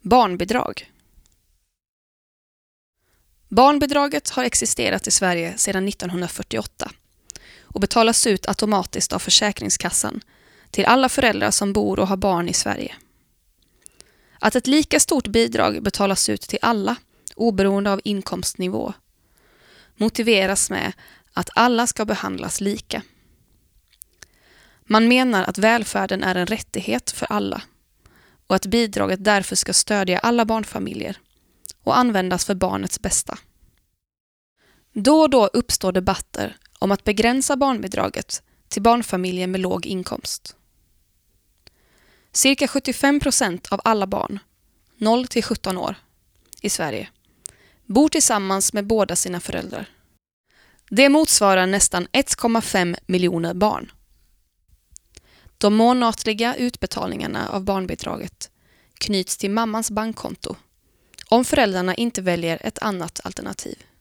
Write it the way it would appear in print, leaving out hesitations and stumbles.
Barnbidrag. Barnbidraget har existerat i Sverige sedan 1948 och betalas ut automatiskt av Försäkringskassan till alla föräldrar som bor och har barn i Sverige. Att ett lika stort bidrag betalas ut till alla, oberoende av inkomstnivå, motiveras med att alla ska behandlas lika. Man menar att välfärden är en rättighet för alla och att bidraget därför ska stödja alla barnfamiljer och användas för barnets bästa. Då och då uppstår debatter om att begränsa barnbidraget till barnfamiljer med låg inkomst. Cirka 75% av alla barn, 0-17 år, i Sverige bor tillsammans med båda sina föräldrar. Det motsvarar nästan 1,5 miljoner barn. De månatliga utbetalningarna av barnbidraget knyts till mammans bankkonto om föräldrarna inte väljer ett annat alternativ.